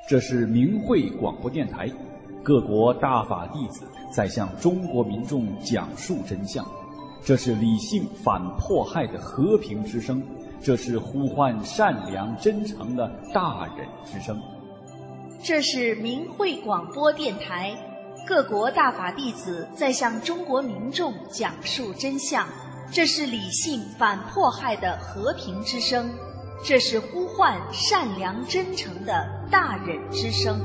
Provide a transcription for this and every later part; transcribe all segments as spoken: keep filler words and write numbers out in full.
这是明慧广播电台，各国大法弟子在向中国民众讲述真相。这是理性反迫害的和平之声，这是呼唤善良真诚的大忍之声。 这是明慧广播电台，各国大法弟子在向中国民众讲述真相。这是理性反迫害的和平之声，这是呼唤善良真诚的大忍之声。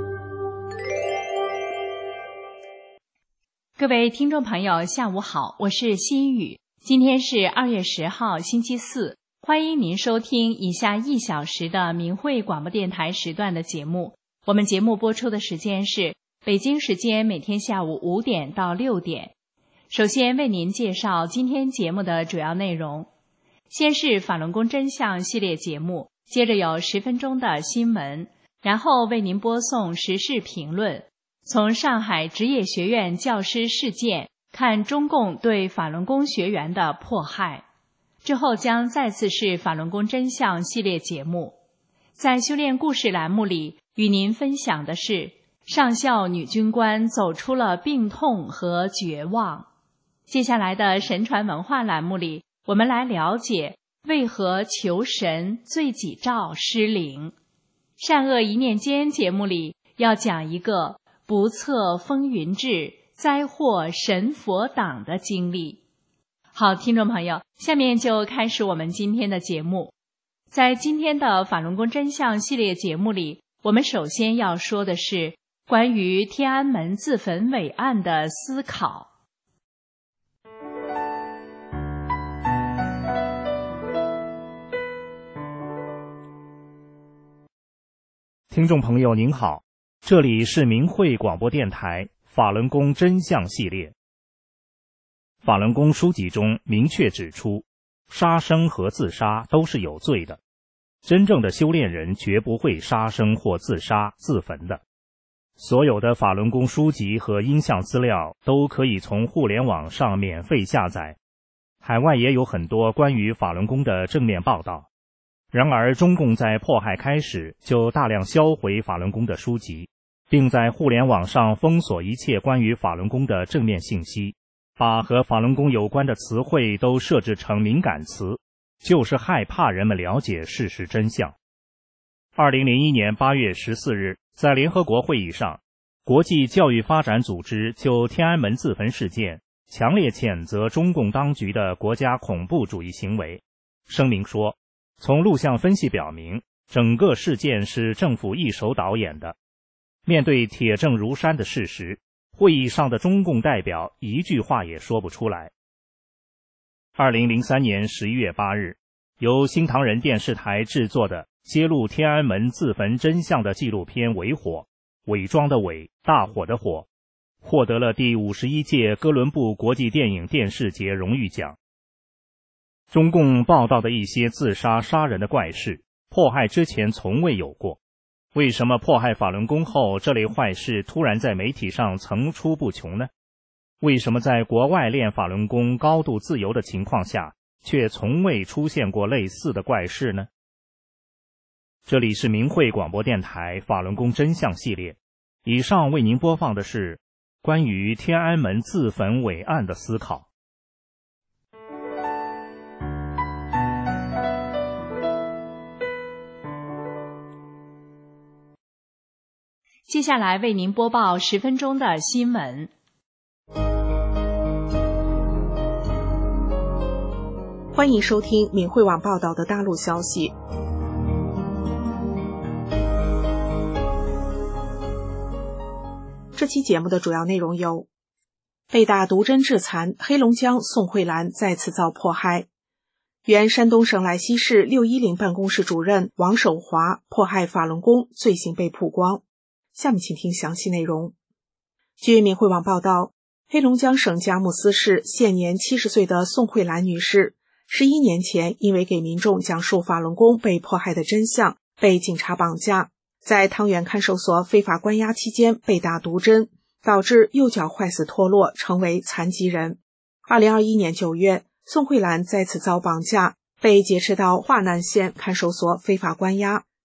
各位听众朋友，下午好，我是心雨。今天是二月十号，星期四，欢迎您收听以下一小时的明慧广播电台时段的节目。我们节目播出的时间是北京时间每天下午五点到六点。首先为您介绍今天节目的主要内容。先是法轮功真相系列节目，接着有十分钟的新闻，然后为您播送时事评论。从上海职业学院教师事件看中共对法轮功学员的迫害，之后将再次是法轮功真相系列节目。在修炼故事栏目里，与您分享的是上校女军官走出了病痛和绝望。接下来的神传文化栏目里，我们来了解为何求神罪己诏失灵。善恶一念间节目里要讲一个不测风云志，灾祸神佛挡的经历。好，听众朋友，下面就开始我们今天的节目。在今天的法轮功真相系列节目里，我们首先要说的是关于天安门自焚伟案的思考。 听众朋友您好，这里是明慧广播电台法轮功真相系列。法轮功书籍中明确指出，杀生和自杀都是有罪的，真正的修炼人绝不会杀生或自杀自焚的。所有的法轮功书籍和音像资料都可以从互联网上免费下载，海外也有很多关于法轮功的正面报道。然而中共在迫害开始就大量销毁法轮功的书籍，并在互联网上封锁一切关于法轮功的正面信息，把和法轮功有关的词汇都设置成敏感词，就是害怕人们了解事实真相。二零零一年八月十四日，在联合国会议上，国际教育发展组织就天安门自焚事件强烈谴责中共当局的国家恐怖主义行为。声明说，从录像分析表明，整个事件是政府一手导演的。面对铁证如山的事实，会议上的中共代表一句话也说不出来。二零零三年十一月八日，由新唐人电视台制作的揭露天安门自焚真相的纪录片《伪火》，伪装的伪，大火的火，获得了第五十一届哥伦布国际电影电视节荣誉奖。中共报道的一些自杀杀人的怪事，迫害之前从未有过。为什么迫害法轮功后，这类坏事突然在媒体上层出不穷呢？为什么在国外练法轮功高度自由的情况下，却从未出现过类似的怪事呢？这里是明慧广播电台法轮功真相系列，以上为您播放的是关于天安门自焚伟案的思考。 接下来为您播报十分钟的新闻。 欢迎收听明慧网报道的大陆消息。这期节目的主要内容有：被打毒针致残，黑龙江宋慧兰再次遭迫害；原山东省莱西市六一零办公室主任王守华迫害法轮功罪行被曝光。下面请听详细内容。据明慧网报道，黑龙江省佳木斯市现年七十岁的宋慧兰女士，十一年前因为给民众讲述法轮功被迫害的真相，被警察绑架，在汤原看守所非法关押期间被打毒针，导致右脚坏死脱落，成为残疾人。二零二一年九月，宋慧兰再次遭绑架，被劫持到华南县看守所非法关押，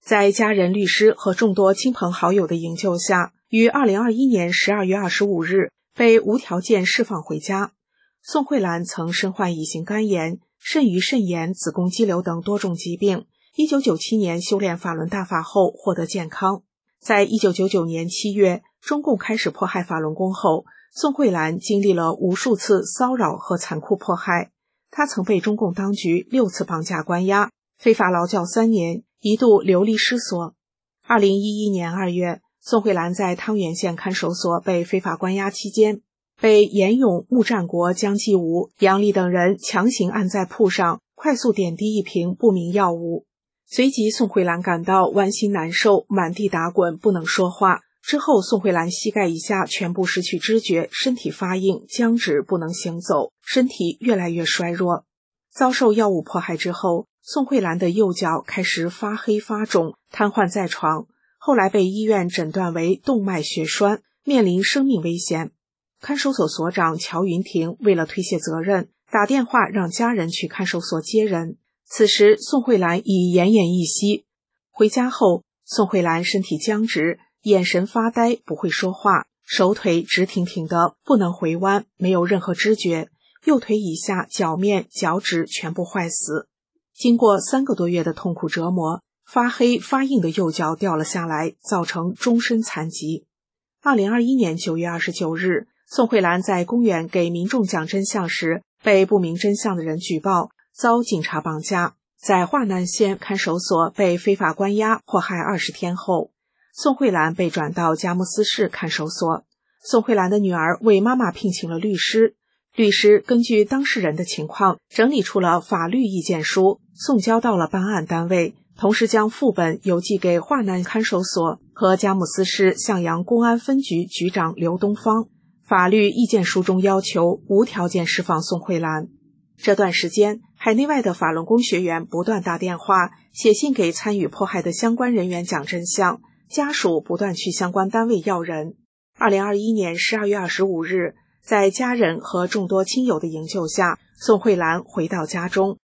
在家人、律师和众多亲朋好友的营救下，于二零二一年十二月二十五日被无条件释放回家。宋慧兰曾身患乙型肝炎、肾盂肾炎、子宫肌瘤等多种疾病。一九九七年修炼法轮大法后获得健康。在一九九九年七月，中共开始迫害法轮功后，宋慧兰经历了无数次骚扰和残酷迫害。她曾被中共当局六次绑架关押，非法劳教三年，一度流离失所。二零一一年二月，宋慧兰在汤原县看守所被非法关押期间，被严勇、穆占国、姜继武、杨丽等人强行按在铺上，快速点滴一瓶不明药物。随即宋慧兰感到剜心难受，满地打滚，不能说话。之后宋慧兰膝盖以下全部失去知觉，身体发硬僵直，不能行走，身体越来越衰弱。遭受药物迫害之后，宋慧兰的右脚开始发黑发肿，瘫痪在床，后来被医院诊断为动脉血栓，面临生命危险。看守所所长乔云婷为了推卸责任，打电话让家人去看守所接人。此时宋慧兰已奄奄一息。回家后，宋慧兰身体僵直，眼神发呆，不会说话，手腿直挺挺的，不能回弯，没有任何知觉，右腿以下脚面、脚趾全部坏死。经过三个多月的痛苦折磨，发黑发硬的右脚掉了下来，造成终身残疾。二零二一年九月二十九日，宋慧兰在公园给民众讲真相时，被不明真相的人举报，遭警察绑架，在华南县看守所被非法关押迫害二十天后，宋慧兰被转到佳木斯市看守所。宋慧兰的女儿为妈妈聘请了律师，律师根据当事人的情况整理出了法律意见书，送交到了办案单位，同时将副本邮寄给华南看守所和佳木斯市向阳公安分局局长刘东方。法律意见书中要求无条件释放宋慧兰。这段时间，海内外的法轮功学员不断打电话、写信给参与迫害的相关人员讲真相，家属不断去相关单位要人。二零二一年十二月二十五日，在家人和众多亲友的营救下，宋慧兰回到家中。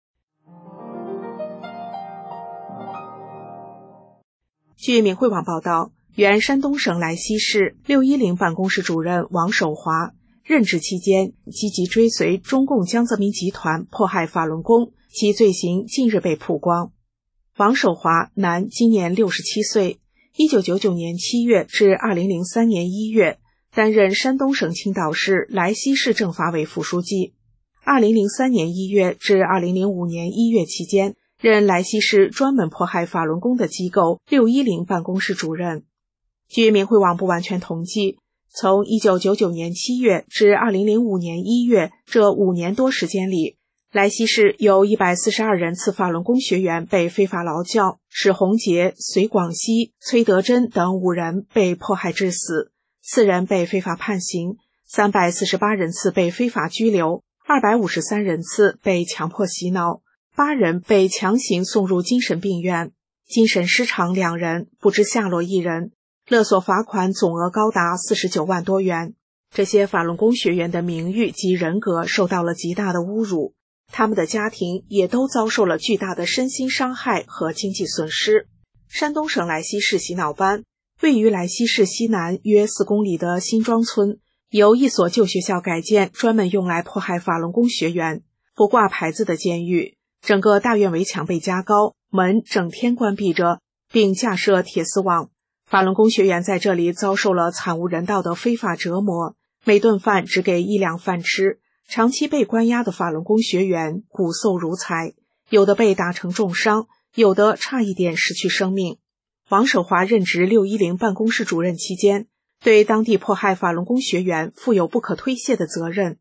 据明慧网报道，原山东省莱西市六一零办公室主任王守华任职期间，积极追随中共江泽民集团迫害法轮功，其罪行近日被曝光。王守华，男，今年六十七岁，一九九九年七月至二零零三年一月担任山东省青岛市莱西市政法委副书记。二零零三年一月至二零零五年一月期间，任莱西市专门迫害法轮功的机构六一零办公室主任。据明慧网不完全统计，从一九九九年七月至二零零五年一月这五年多时间里，莱西市有一百四十二人次法轮功学员被非法劳教，史洪杰、隋广西、崔德珍等五人被迫害致死，四人被非法判刑，三百四十八人次被非法拘留，二百五十三人次被强迫洗脑，八人被强行送入精神病院，精神失常两人，不知下落一人，勒索罚款总额高达四十九万多元。这些法轮功学员的名誉及人格受到了极大的侮辱，他们的家庭也都遭受了巨大的身心伤害和经济损失。山东省莱西市洗脑班位于莱西市西南约四公里的新庄村，由一所旧学校改建，专门用来迫害法轮功学员。不挂牌子的监狱，整个大院围墙被加高，门整天关闭着，并架设铁丝网。法轮功学员在这里遭受了惨无人道的非法折磨，每顿饭只给一两饭吃。长期被关押的法轮功学员骨瘦如柴，有的被打成重伤，有的差一点失去生命。王守华任职六一零办公室主任期间，对当地迫害法轮功学员负有不可推卸的责任。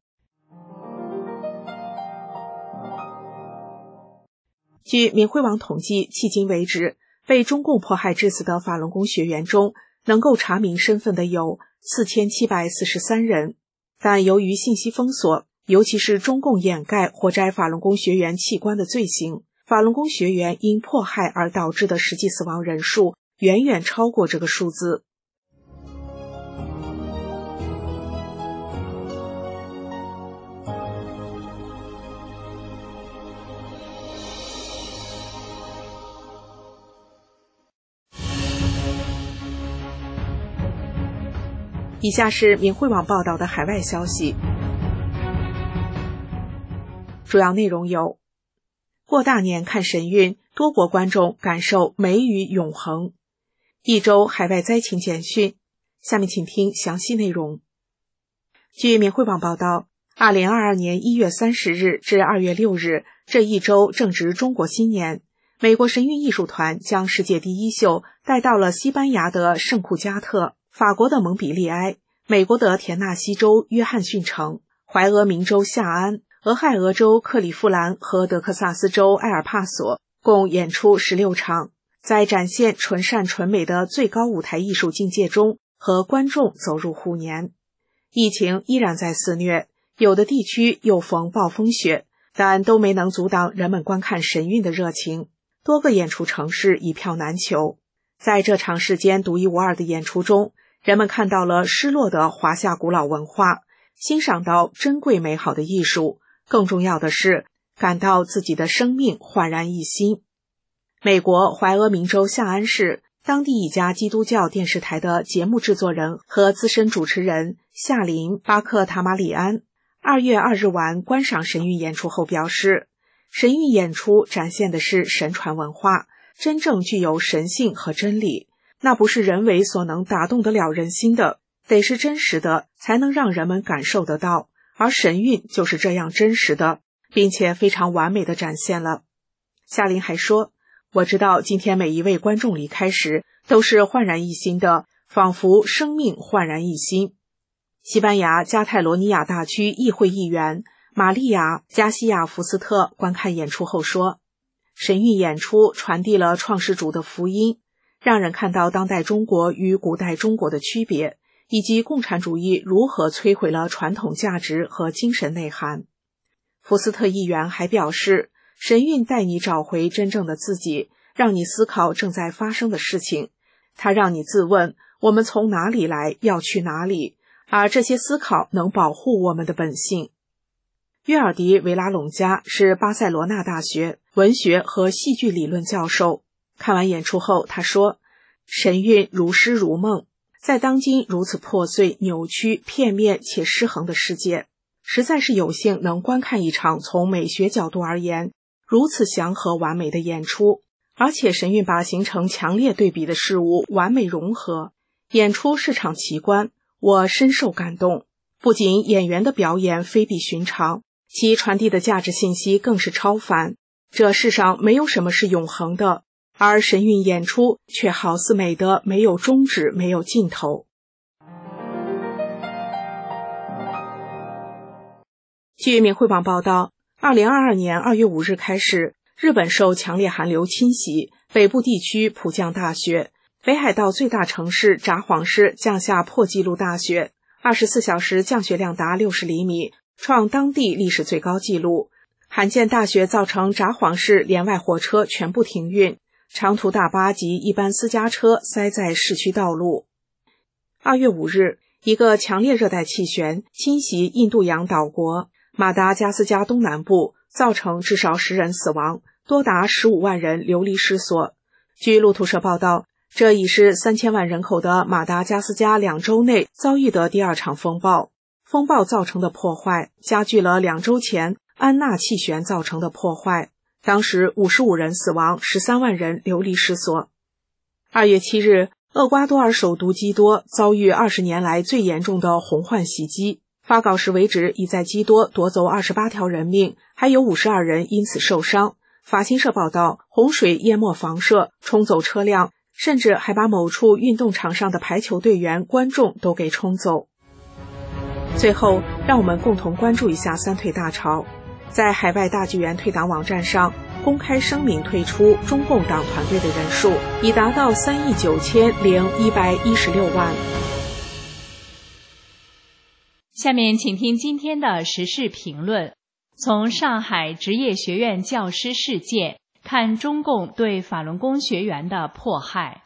据明慧网统计，迄今为止，被中共迫害致死的法轮功学员中，能够查明身份的有四千七百四十三人，但由于信息封锁，尤其是中共掩盖活摘法轮功学员器官的罪行，法轮功学员因迫害而导致的实际死亡人数远远超过这个数字。 以下是明慧网报道的海外消息，主要内容有：过大年看神韵，多国观众感受美与永恒。一周海外灾情简讯，下面请听详细内容。据明慧网报道，二零二二年一月三十日至二月六日这一周正值中国新年，美国神韵艺术团将世界第一秀带到了西班牙的圣库加特、法国的蒙彼利埃、美国的田纳西州约翰逊城、怀俄明州夏安、俄亥俄州克利夫兰和德克萨斯州埃尔帕索，共演出十六场，在展现纯善纯美的最高舞台艺术境界中，和观众走入虎年。疫情依然在肆虐，有的地区又逢暴风雪，但都没能阻挡人们观看神韵的热情。多个演出城市一票难求。在这场世间独一无二的演出中，人们看到了失落的华夏古老文化，欣赏到珍贵美好的艺术，更重要的是感到自己的生命焕然一新。美国怀俄明州夏安市当地一家基督教电视台的节目制作人和资深主持人夏琳·巴克塔马里安二月二日晚观赏神韵演出后表示，神韵演出展现的是神传文化，真正具有神性和真理，那不是人为所能打动得了人心的，得是真实的才能让人们感受得到，而神韵就是这样真实的，并且非常完美地展现了。夏琳还说，我知道今天每一位观众离开时都是焕然一新的，仿佛生命焕然一新。西班牙加泰罗尼亚大区议会议员玛利亚·加西亚·福斯特观看演出后说，神韵演出传递了创世主的福音，让人看到当代中国与古代中国的区别，以及共产主义如何摧毁了传统价值和精神内涵。福斯特议员还表示，神韵带你找回真正的自己，让你思考正在发生的事情，它让你自问，我们从哪里来，要去哪里，而这些思考能保护我们的本性。约尔迪·维拉隆加是巴塞罗那大学文学和戏剧理论教授。看完演出后，他说，神韵如诗如梦，在当今如此破碎、扭曲、片面且失衡的世界，实在是有幸能观看一场从美学角度而言如此祥和完美的演出，而且神韵把形成强烈对比的事物完美融合，演出是场奇观，我深受感动。不仅演员的表演非比寻常，其传递的价值信息更是超凡。这世上没有什么是永恒的，而神韵演出却好似美得没有终止，没有尽头。据明慧网报道，二零二二年二月五日开始，日本受强烈寒流侵袭，北部地区普降大雪，北海道最大城市札幌市降下破纪录大雪，二十四小时降雪量达六十厘米，创当地历史最高纪录。罕见大雪造成札幌市连外火车全部停运，长途大巴及一般私家车塞在市区道路。二月五日，一个强烈热带气旋侵袭印度洋岛国马达加斯加东南部，造成至少十人死亡，多达十五万人流离失所。据路透社报道，这已是三千万人口的马达加斯加两周内遭遇的第二场风暴。风暴造成的破坏加剧了两周前安娜气旋造成的破坏，当时五十五人死亡，十三万人流离失所。二月七日，厄瓜多尔首都基多遭遇二十年来最严重的洪患袭击，发稿时为止已在基多夺走二十八条人命，还有五十二人因此受伤。法新社报道，洪水淹没房舍，冲走车辆，甚至还把某处运动场上的排球队员、观众都给冲走。最后，让我们共同关注一下三退大潮。在海外大剧院退党网站上公开声明退出中共党团队的人数已达到三亿九千零一百一十六万。 下面请听今天的时事评论。从上海职业学院教师事件看中共对法轮功学员的迫害。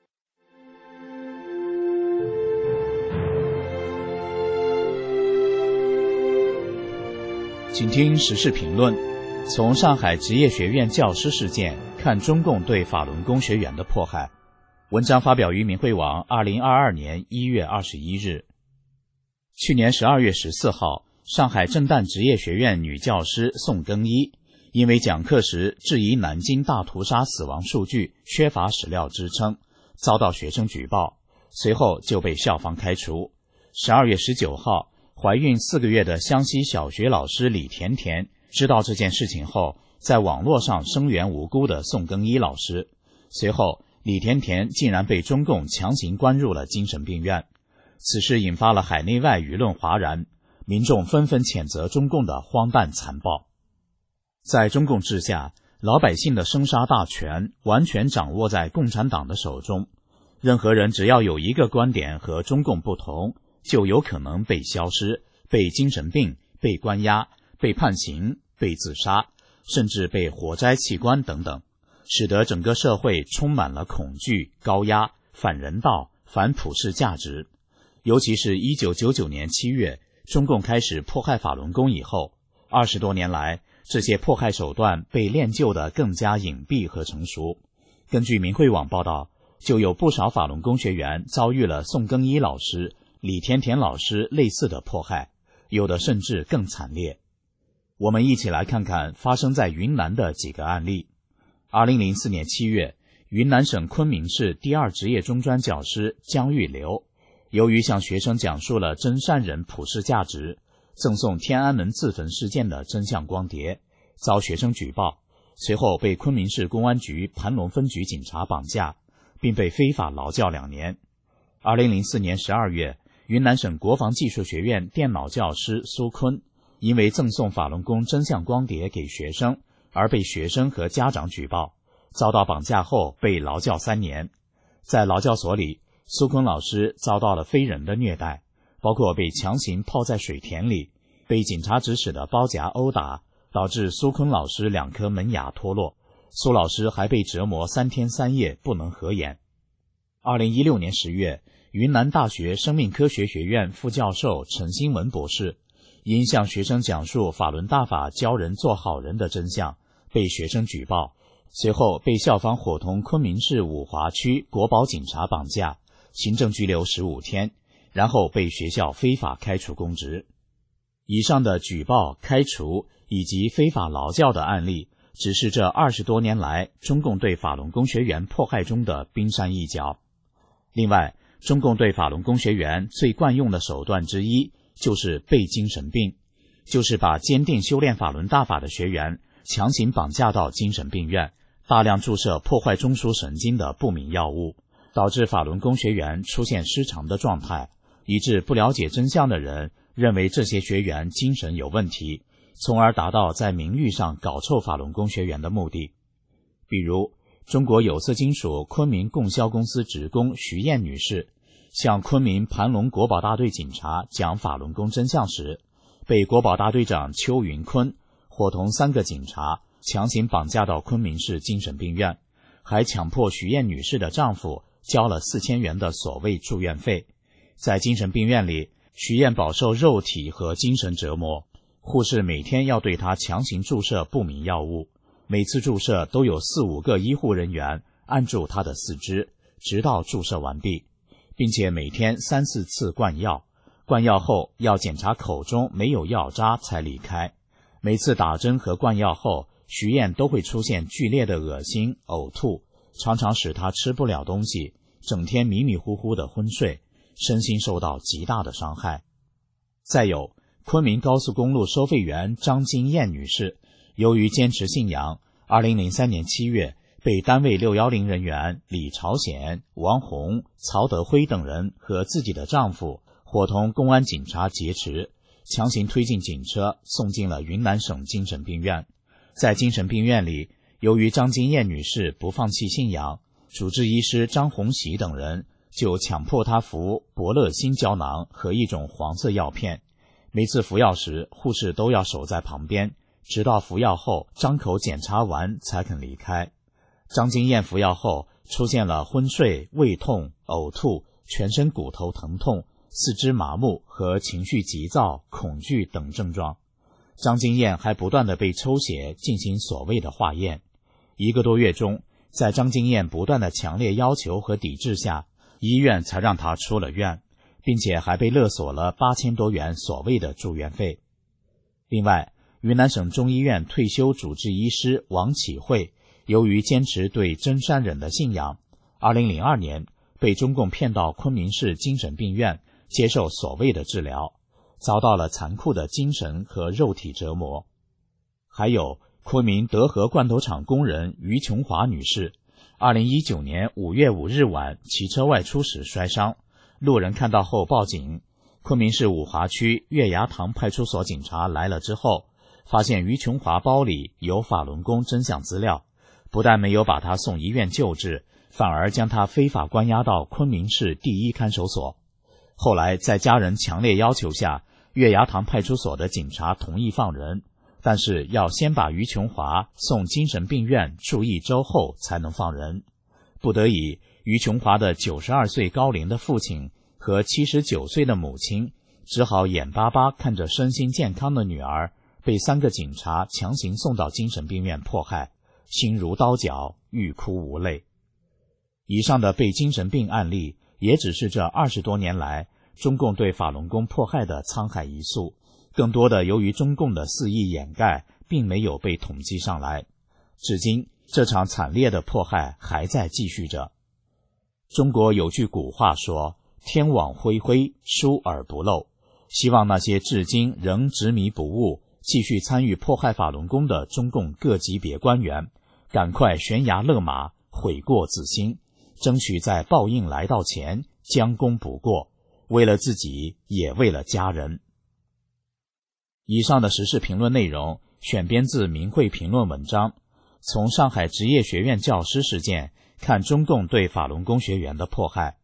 请听时事评论。从上海职业学院教师事件看中共对法轮功学员的迫害。文章发表于明慧网二零二二年一月二十一日。 去年十二月十四号，上海震旦职业学院女教师宋更一因为讲课时质疑南京大屠杀死亡数据缺乏史料支撑，遭到学生举报，随后就被校方开除。十二月十九号，怀孕四个月的湘西小学老师李甜甜知道这件事情后，在网络上声援无辜的宋更一老师。随后，李甜甜竟然被中共强行关入了精神病院。此事引发了海内外舆论哗然，民众纷纷谴责中共的荒诞残暴。在中共治下，老百姓的生杀大权完全掌握在共产党的手中，任何人只要有一个观点和中共不同，就有可能被消失、被精神病、被关押、被判刑、被自杀，甚至被活摘器官等等，使得整个社会充满了恐惧、高压、反人道、反普世价值。尤其是一九九九年七月，中共开始迫害法轮功以后，二十多年来，这些迫害手段被练就得更加隐蔽和成熟。根据明慧网报道，就有不少法轮功学员遭遇了宋更一老师、李甜甜老师类似的迫害，有的甚至更惨烈。我们一起来看看发生在云南的几个案例。二零零四年七月，云南省昆明市第二职业中专教师姜玉流，由于向学生讲述了真善忍普世价值，赠送天安门自焚事件的真相光碟，遭学生举报，随后被昆明市公安局盘龙分局警察绑架，并被非法劳教两年。二零零四年十二月，云南省国防技术学院电脑教师苏坤，因为赠送法轮功真相光碟给学生，而被学生和家长举报，遭到绑架后被劳教三年。在劳教所里，苏坤老师遭到了非人的虐待，包括被强行泡在水田里，被警察指使的包夹殴打，导致苏坤老师两颗门牙脱落。苏老师还被折磨三天三夜不能合眼。二零一六年十月，云南大学生命科学学院副教授陈新文博士因向学生讲述法轮大法教人做好人的真相，被学生举报，随后被校方伙同昆明市五华区国保警察绑架，行政拘留十五天，然后被学校非法开除公职。以上的举报、开除以及非法劳教的案例，只是这二十多年来中共对法轮功学员迫害中的冰山一角。另外，中共对法轮功学员最惯用的手段之一就是备精神病，就是把坚定修炼法轮大法的学员强行绑架到精神病院，大量注射破坏中枢神经的不明药物，导致法轮功学员出现失常的状态，以致不了解真相的人认为这些学员精神有问题，从而达到在名誉上搞臭法轮功学员的目的。比如，中国有色金属昆明供销公司职工徐艳女士向昆明盘龙国保大队警察讲法轮功真相时，被国保大队长邱云坤伙同三个警察强行绑架到昆明市精神病院，还强迫徐艳女士的丈夫交了四千元的所谓住院费。在精神病院里，徐艳饱受肉体和精神折磨，护士每天要对她强行注射不明药物，每次注射都有四五个医护人员按住她的四肢，直到注射完毕，并且每天三四次灌药，灌药后要检查口中没有药渣才离开。每次打针和灌药后，徐艳都会出现剧烈的恶心、呕吐，常常使她吃不了东西，整天迷迷糊糊的昏睡，身心受到极大的伤害。再有，昆明高速公路收费员张金燕女士，由于坚持信仰，二零零三年七月被单位六一零人员李朝鲜、王红、曹德辉等人和自己的丈夫伙同公安警察劫持，强行推进警车，送进了云南省精神病院。在精神病院里，由于张金燕女士不放弃信仰，主治医师张红喜等人就强迫她服伯乐星胶囊和一种黄色药片。每次服药时，护士都要守在旁边，直到服药后张口检查完才肯离开。张金燕服药后出现了昏睡、胃痛、呕吐、全身骨头疼痛、四肢麻木和情绪急躁、恐惧等症状。张金燕还不断地被抽血进行所谓的化验。一个多月中，在张金燕不断的强烈要求和抵制下，医院才让她出了院， 并且还被勒索了八千多元所谓的住院费。另外，云南省中医院退休主治医师王启慧，由于坚持对真山人的信仰，二零零二年被中共骗到昆明市精神病院接受所谓的治疗，遭到了残酷的精神和肉体折磨。还有昆明德和罐头厂工人于琼华女士，二零一九年五月五日晚骑车外出时摔伤，路人看到后报警，昆明市五华区月牙塘派出所警察来了之后，发现于琼华包里有法轮功真相资料，不但没有把他送医院救治，反而将他非法关押到昆明市第一看守所。后来在家人强烈要求下，月牙塘派出所的警察同意放人，但是要先把于琼华送精神病院住一周后才能放人。不得已，于琼华的九十二岁高龄的父亲和七十九岁的母亲只好眼巴巴看着身心健康的女儿被三个警察强行送到精神病院迫害，心如刀绞，欲哭无泪。以上的被精神病案例也只是这二十多年来中共对法轮功迫害的沧海一粟，更多的由于中共的肆意掩盖，并没有被统计上来。至今，这场惨烈的迫害还在继续着。中国有句古话说，天网恢恢，疏而不漏。希望那些至今仍执迷不悟，继续参与迫害法轮功的中共各级别官员，赶快悬崖勒马，悔过自新，争取在报应来到前将功补过，为了自己，也为了家人。以上的时事评论内容选编自明慧评论文章，从上海职业学院教师事件看中共对法轮功学员的迫害。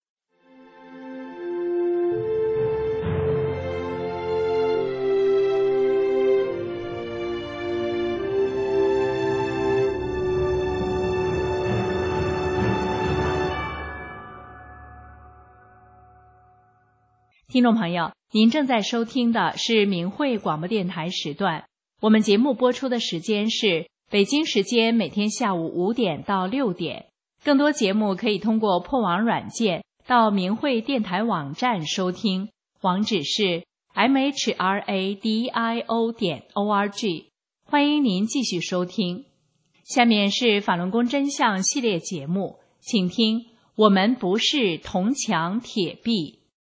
听众朋友，您正在收听的是明慧广播电台时段，我们节目播出的时间是北京时间每天下午五点到六点。更多节目可以通过破网软件到明慧电台网站收听，网址是 m h r a d i o 点 o r g。欢迎您继续收听。下面是法轮功真相系列节目，请听我们不是铜墙铁壁。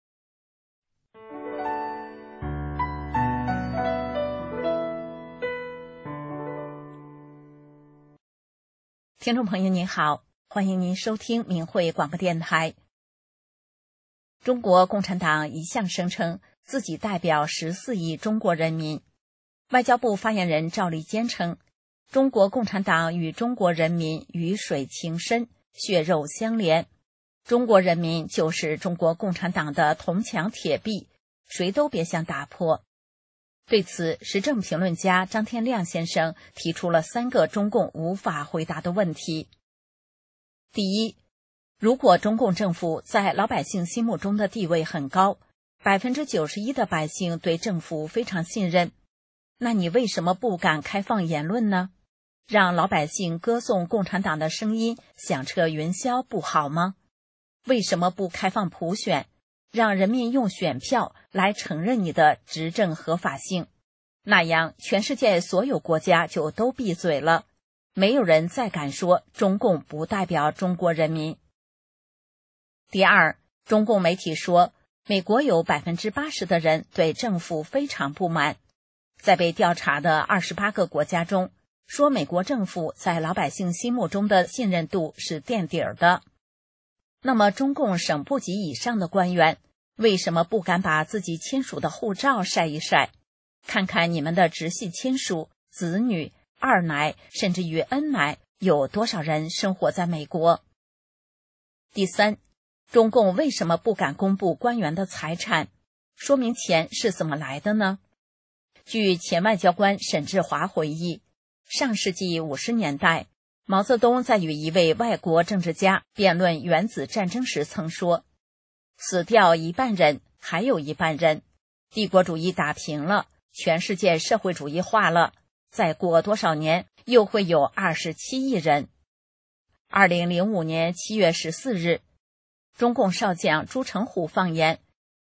听众朋友您好，欢迎您收听明慧广播电台。中国共产党一向声称自己代表十四亿中国人民。外交部发言人赵立坚称，中国共产党与中国人民鱼水情深，血肉相连，中国人民就是中国共产党的铜墙铁壁，谁都别想打破。对此，时政评论家张天亮先生提出了三个中共无法回答的问题。第一，如果中共政府在老百姓心目中的地位很高， 百分之九十一 的百姓对政府非常信任，那你为什么不敢开放言论呢？让老百姓歌颂共产党的声音响彻云霄不好吗？为什么不开放普选，让人民用选票来承认你的执政合法性？那样全世界所有国家就都闭嘴了，没有人再敢说中共不代表中国人民。第二，中共媒体说美国有 百分之八十 的人对政府非常不满。在被调查的二十八个国家中，说美国政府在老百姓心目中的信任度是垫底儿的。那么中共省部级以上的官员为什么不敢把自己亲属的护照晒一晒，看看你们的直系亲属、子女、二奶甚至于恩奶有多少人生活在美国？第三，中共为什么不敢公布官员的财产？说明钱是怎么来的呢？据前外交官沈志华回忆，上世纪五十年代，毛泽东在与一位外国政治家辩论原子战争时曾说，死掉一半人，还有一半人，帝国主义打平了，全世界社会主义化了，再过多少年又会有二十七亿人。二零零五年七月十四日，中共少将朱成虎放言，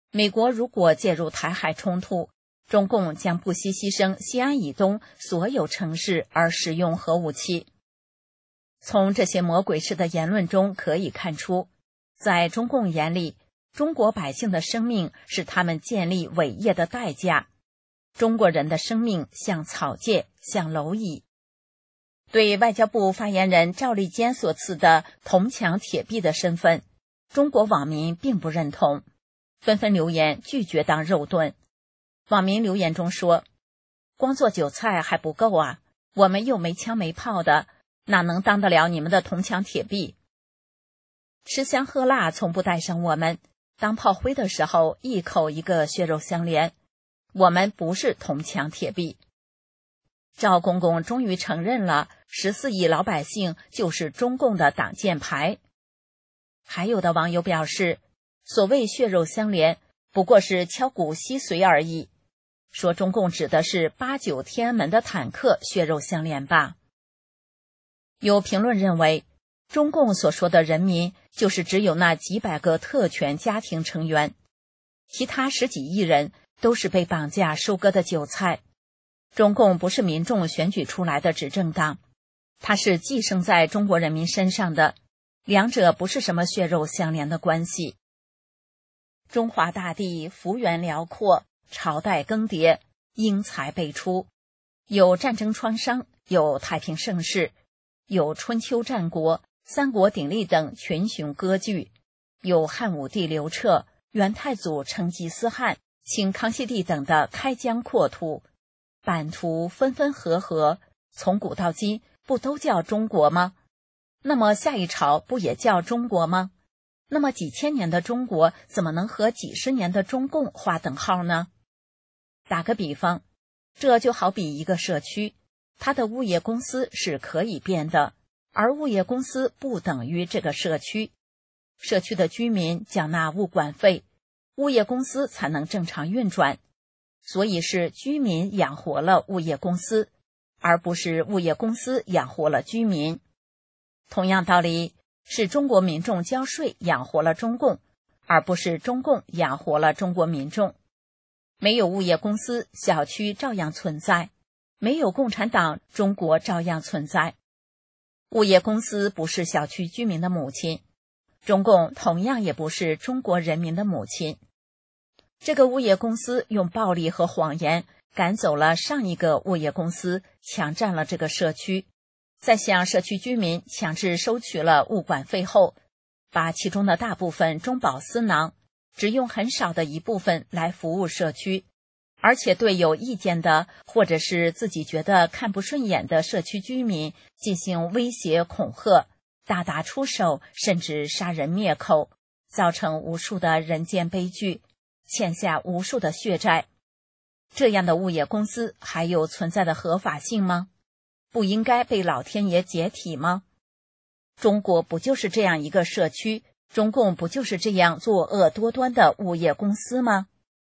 美国如果介入台海冲突，中共将不惜牺牲西安以东所有城市而使用核武器。从这些魔鬼式的言论中可以看出，在中共眼里，中国百姓的生命是他们建立伟业的代价，中国人的生命像草芥，像蝼蚁。对外交部发言人赵立坚所赐的铜墙铁壁的身份，中国网民并不认同，纷纷留言拒绝当肉盾。网民留言中说，光做韭菜还不够啊，我们又没枪没炮的，哪能当得了你们的铜墙铁壁？吃香喝辣从不带上我们，当炮灰的时候一口一个血肉相连，我们不是铜墙铁壁。赵公公终于承认了十四亿老百姓就是中共的挡箭牌。还有的网友表示，所谓血肉相连不过是敲骨吸髓而已，说中共指的是八九天安门的坦克血肉相连吧。有评论认为，中共所说的人民就是只有那几百个特权家庭成员，其他十几亿人都是被绑架收割的韭菜。中共不是民众选举出来的执政党，它是寄生在中国人民身上的，两者不是什么血肉相连的关系。中华大地幅员辽阔，朝代更迭，英才辈出，有战争创伤，有太平盛世，有春秋战国、三国鼎立等群雄割据，有汉武帝刘彻、元太祖成吉思汗、清康熙帝等的开疆扩土，版图分分合合，从古到今不都叫中国吗？那么下一朝不也叫中国吗？那么几千年的中国怎么能和几十年的中共划等号呢？打个比方，这就好比一个社区，它的物业公司是可以变的，而物业公司不等于这个社区。社区的居民缴纳物管费，物业公司才能正常运转，所以是居民养活了物业公司，而不是物业公司养活了居民。同样道理，是中国民众交税养活了中共，而不是中共养活了中国民众。没有物业公司，小区照样存在；没有共产党，中国照样存在。物业公司不是小区居民的母亲，中共同样也不是中国人民的母亲。这个物业公司用暴力和谎言赶走了上一个物业公司，强占了这个社区，在向社区居民强制收取了物管费后，把其中的大部分中饱私囊，只用很少的一部分来服务社区，而且对有意见的或者是自己觉得看不顺眼的社区居民进行威胁恐吓，大打出手，甚至杀人灭口，造成无数的人间悲剧，欠下无数的血债。这样的物业公司还有存在的合法性吗？不应该被老天爷解体吗？中国不就是这样一个社区？中共不就是这样作恶多端的物业公司吗？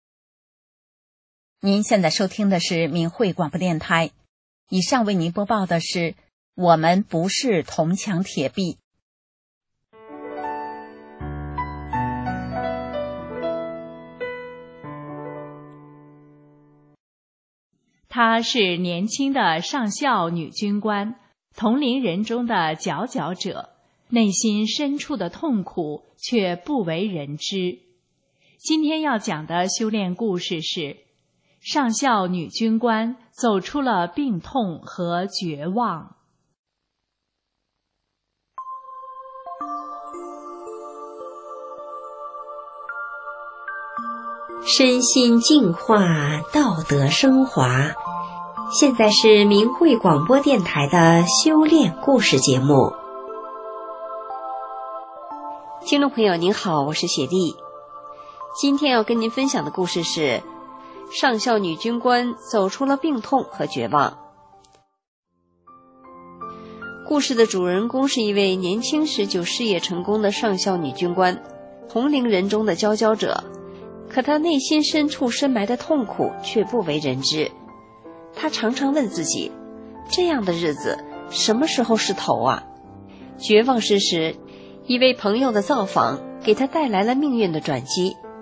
您现在收听的是明慧广播电台，以上为您播报的是我们不是铜墙铁壁。 她是年轻的上校女军官，同龄人中的佼佼者，内心深处的痛苦却不为人知。今天要讲的修炼故事是上校女军官走出了病痛和绝望。 身心净化，道德升华。现在是明慧广播电台的修炼故事节目。听众朋友您好，我是雪莉。今天要跟您分享的故事是上校女军官走出了病痛和绝望。故事的主人公是一位年轻时就事业成功的上校女军官，同龄人中的佼佼者，可她内心深处深埋的痛苦却不为人知。她常常问自己，这样的日子什么时候是头啊？绝望之时，一位朋友的造访给她带来了命运的转机。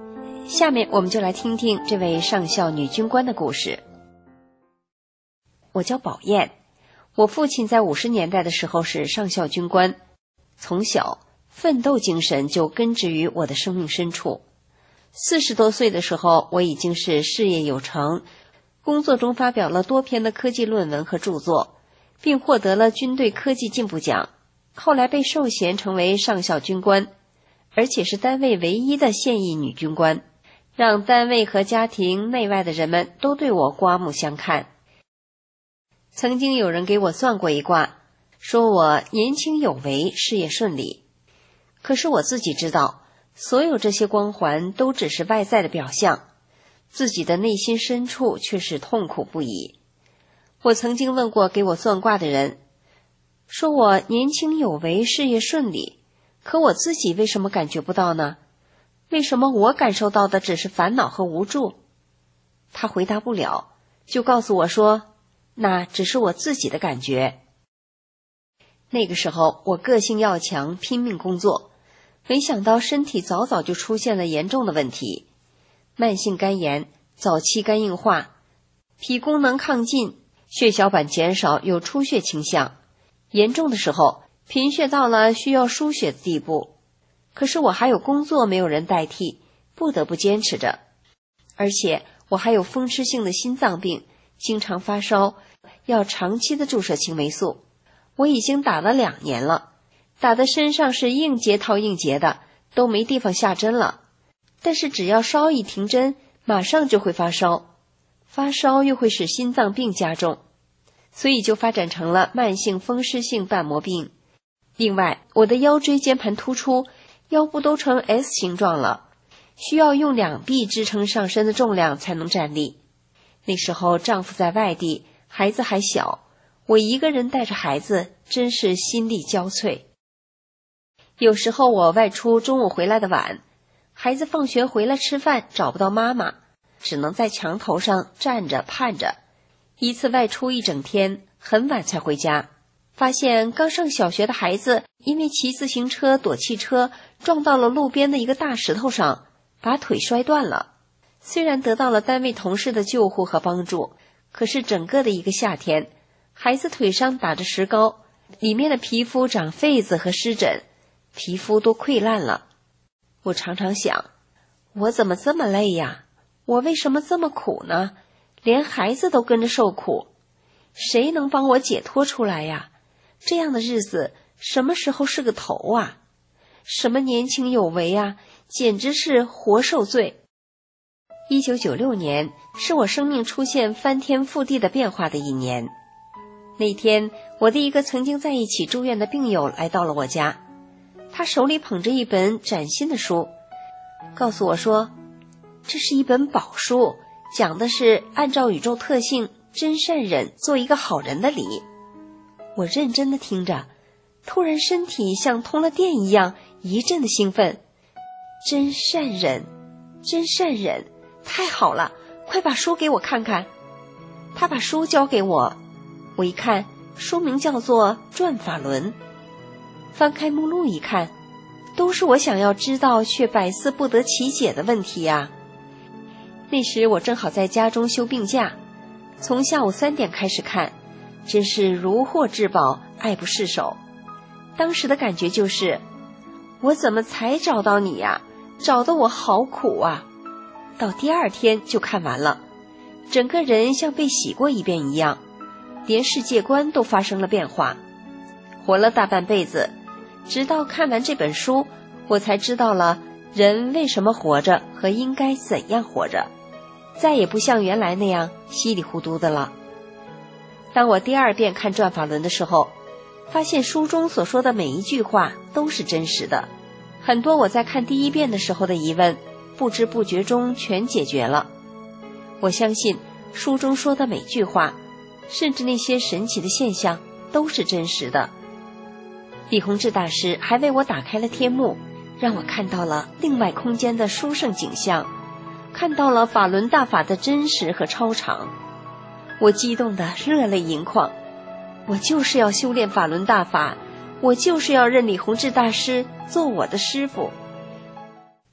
下面我们就来听听这位上校女军官的故事。我叫宝燕，我父亲在五十年代的时候是上校军官，从小奋斗精神就根植于我的生命深处。四十多岁的时候，我已经是事业有成，工作中发表了多篇的科技论文和著作，并获得了军队科技进步奖，后来被授衔成为上校军官，而且是单位唯一的现役女军官，让单位和家庭内外的人们都对我刮目相看。曾经有人给我算过一卦，说我年轻有为，事业顺利。可是我自己知道，所有这些光环都只是外在的表象，自己的内心深处却是痛苦不已。我曾经问过给我算卦的人，说我年轻有为，事业顺利，可我自己为什么感觉不到呢？为什么我感受到的只是烦恼和无助？他回答不了，就告诉我说，那只是我自己的感觉。那个时候我个性要强，拼命工作，没想到身体早早就出现了严重的问题，慢性肝炎、早期肝硬化、脾功能亢进、血小板减少，有出血倾向，严重的时候贫血到了需要输血的地步。可是我还有工作没有人代替，不得不坚持着。而且我还有风湿性的心脏病，经常发烧，要长期的注射青霉素。我已经打了两年了，打的身上是应节套应节的，都没地方下针了。但是只要稍一停针，马上就会发烧，发烧又会使心脏病加重，所以就发展成了慢性风湿性瓣膜病。另外，我的腰椎间盘突出，腰部都成 S 形状了，需要用两臂支撑上身的重量才能站立。那时候丈夫在外地，孩子还小，我一个人带着孩子，真是心力交瘁。有时候我外出中午回来的晚，孩子放学回来吃饭找不到妈妈，只能在墙头上站着盼着。一次外出一整天，很晚才回家，发现刚上小学的孩子因为骑自行车躲汽车，撞到了路边的一个大石头上，把腿摔断了。虽然得到了单位同事的救护和帮助，可是整个的一个夏天，孩子腿上打着石膏，里面的皮肤长痱子和湿疹，皮肤都溃烂了。我常常想，我怎么这么累呀？我为什么这么苦呢？连孩子都跟着受苦，谁能帮我解脱出来呀？这样的日子什么时候是个头啊？什么年轻有为啊，简直是活受罪。一九九六年是我生命出现翻天覆地的变化的一年。那天，我的一个曾经在一起住院的病友来到了我家，他手里捧着一本崭新的书，告诉我说，这是一本宝书，讲的是按照宇宙特性真善忍做一个好人的理。我认真的听着，突然身体像通了电一样，一阵的兴奋。真善忍，真善忍，太好了，快把书给我看看。他把书交给我，我一看，书名叫做《转法轮》。翻开目录一看，都是我想要知道却百思不得其解的问题呀。那时我正好在家中休病假，从下午三点开始看，真是如获至宝，爱不释手。当时的感觉就是，我怎么才找到你呀？找得我好苦啊！到第二天就看完了，整个人像被洗过一遍一样，连世界观都发生了变化。活了大半辈子，直到看完这本书，我才知道了人为什么活着和应该怎样活着，再也不像原来那样稀里糊涂的了。当我第二遍看《转法轮》的时候，发现书中所说的每一句话都是真实的，很多我在看第一遍的时候的疑问，不知不觉中全解决了。我相信书中说的每句话，甚至那些神奇的现象都是真实的。李洪志大师还为我打开了天幕，让我看到了另外空间的殊胜景象，看到了法轮大法的真实和超常。我激动得热泪盈眶，我就是要修炼法轮大法，我就是要认李洪志大师做我的师父。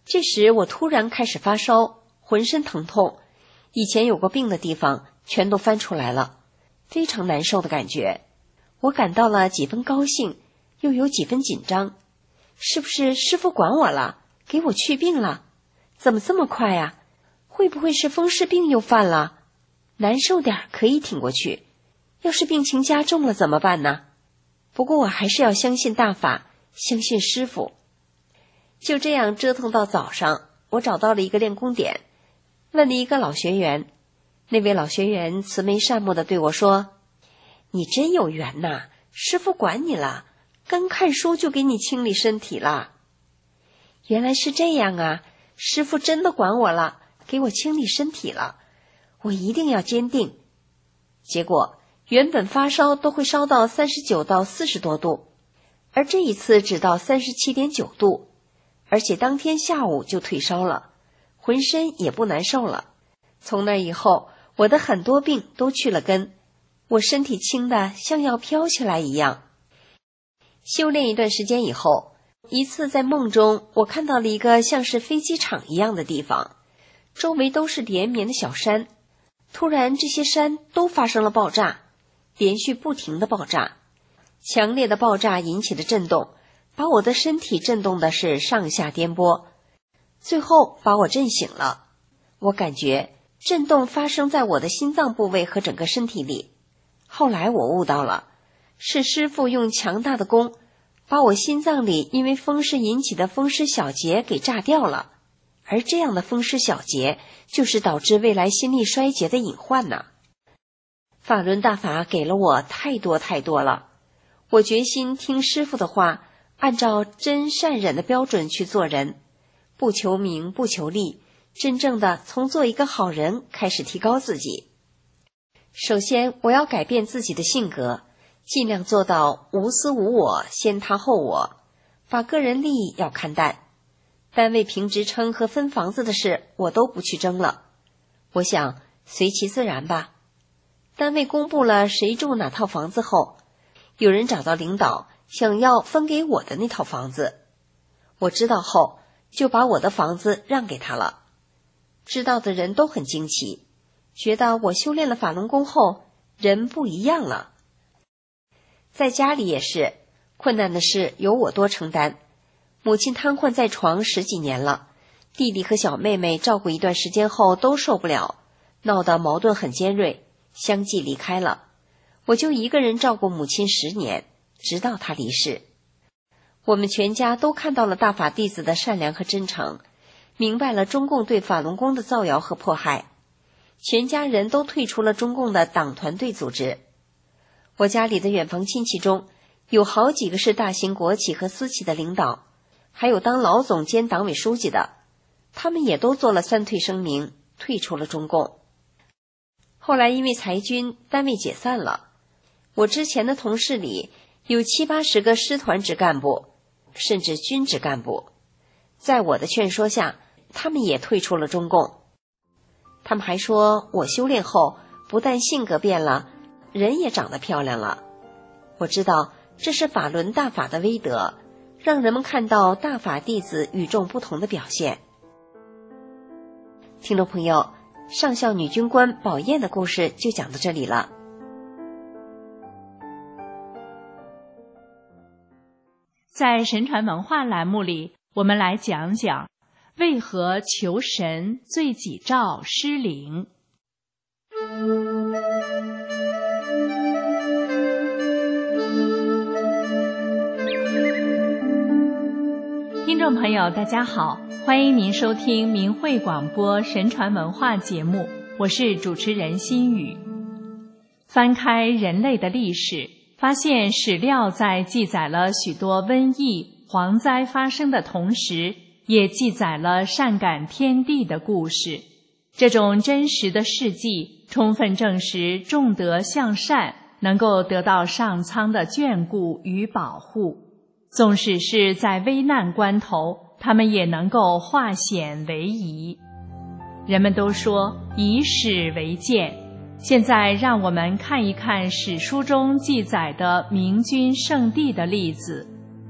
这时我突然开始发烧，浑身疼痛，以前有过病的地方全都翻出来了，非常难受的感觉。我感到了几分高兴，又有几分紧张。是不是师父管我了，给我去病了？怎么这么快呀？会不会是风湿病又犯了？难受点可以挺过去，要是病情加重了怎么办呢？不过我还是要相信大法，相信师父。就这样折腾到早上，我找到了一个练功点，问了一个老学员。那位老学员慈眉善目地对我说：你真有缘呐，师父管你了，刚看书就给你清理身体了。原来是这样啊，师父真的管我了，给我清理身体了，我一定要坚定。结果原本发烧都会烧到三十九到四十多度，而这一次只到三十七点九度，而且当天下午就退烧了，浑身也不难受了。从那以后，我的很多病都去了根，我身体轻的像要飘起来一样。修炼一段时间以后，一次在梦中，我看到了一个像是飞机场一样的地方，周围都是连绵的小山。突然这些山都发生了爆炸，连续不停的爆炸，强烈的爆炸引起的震动，把我的身体震动的是上下颠簸，最后把我震醒了。我感觉震动发生在我的心脏部位和整个身体里。后来我悟到了，是师父用强大的功，把我心脏里因为风湿引起的风湿小结给炸掉了，而这样的风湿小结就是导致未来心力衰竭的隐患呢。法轮大法给了我太多太多了，我决心听师父的话，按照真善忍的标准去做人，不求名不求利，真正的从做一个好人开始提高自己。首先我要改变自己的性格，尽量做到无私无我，先他后我，把个人利益要看淡。单位评职称和分房子的事我都不去争了，我想随其自然吧。单位公布了谁住哪套房子后，有人找到领导想要分给我的那套房子，我知道后就把我的房子让给他了。知道的人都很惊奇，觉得我修炼了法轮功后人不一样了。在家里也是，困难的事由我多承担。母亲瘫痪在床十几年了，弟弟和小妹妹照顾一段时间后都受不了，闹得矛盾很尖锐，相继离开了。我就一个人照顾母亲十年，直到她离世。我们全家都看到了大法弟子的善良和真诚，明白了中共对法轮功的造谣和迫害，全家人都退出了中共的党团队组织。我家里的远房亲戚中，有好几个是大型国企和私企的领导，还有当老总兼党委书记的，他们也都做了三退声明，退出了中共。后来因为裁军，单位解散了。我之前的同事里有七八十个师团职干部，甚至军职干部，在我的劝说下，他们也退出了中共。他们还说我修炼后不但性格变了，人也长得漂亮了。我知道这是法轮大法的威德，让人们看到大法弟子与众不同的表现。听众朋友，上校女军官宝燕的故事就讲到这里了。 在神传文化栏目里，我们来讲讲为何求神最己诏失灵。听众朋友大家好，欢迎您收听明慧广播神传文化节目，我是主持人心雨。翻开人类的历史，发现史料在记载了许多瘟疫、蝗灾发生的同时，也记载了善感天地的故事。这种真实的事迹充分证实众德向善能够得到上苍的眷顾与保护，纵使是在危难关头，他们也能够化险为夷。人们都说以史为鉴，现在让我们看一看史书中记载的明君圣帝的例子。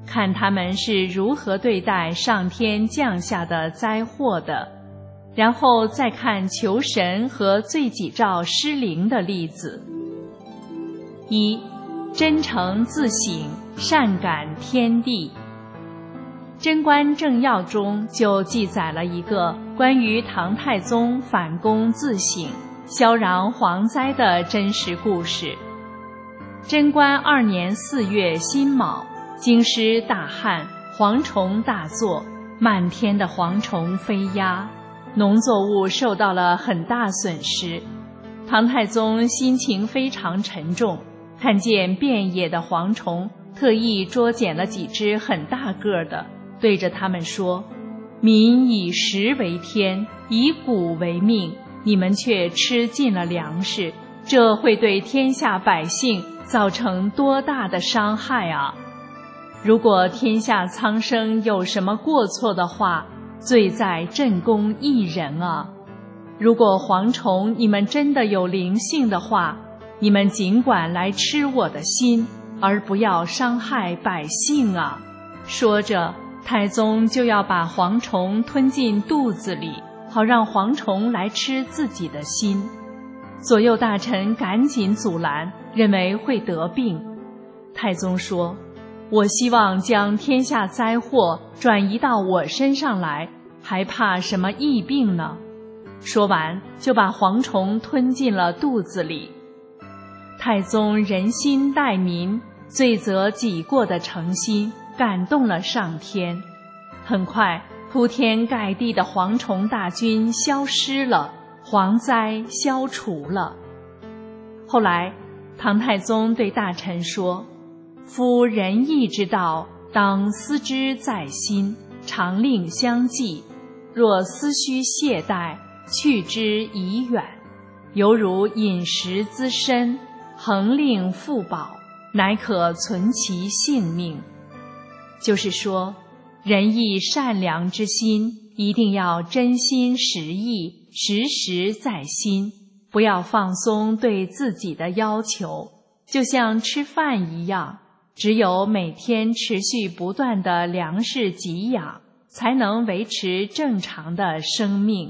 看他们是如何对待上天降下的灾祸的，然后再看求神和罪己诏失灵的例子。一、真诚自省，善感天地。贞观政要中就记载了一个关于唐太宗反躬自省、消攘蝗灾的真实故事。贞观二年四月辛卯，京师大旱，蝗虫大作，漫天的蝗虫飞压，农作物受到了很大损失。唐太宗心情非常沉重，看见遍野的蝗虫，特意捉捡了几只很大个的，对着他们说：民以食为天，以谷为命，你们却吃尽了粮食，这会对天下百姓造成多大的伤害啊！如果天下苍生有什么过错的话，罪在朕公一人啊！如果蝗虫你们真的有灵性的话，你们尽管来吃我的心，而不要伤害百姓啊！说着，太宗就要把蝗虫吞进肚子里，好让蝗虫来吃自己的心。左右大臣赶紧阻拦，认为会得病。太宗说：我希望将天下灾祸转移到我身上来，还怕什么疫病呢？说完，就把蝗虫吞进了肚子里。太宗仁心待民，罪责己过的诚心感动了上天。很快，铺天盖地的蝗虫大军消失了，蝗灾消除了。后来，唐太宗对大臣说：夫仁义之道，当思之在心，常令相继。若思须懈怠，去之已远。犹如饮食滋身，恒令腹饱，乃可存其性命。就是说，仁义善良之心一定要真心实意，时时在心，不要放松对自己的要求，就像吃饭一样，只有每天持续不断的粮食给养，才能维持正常的生命。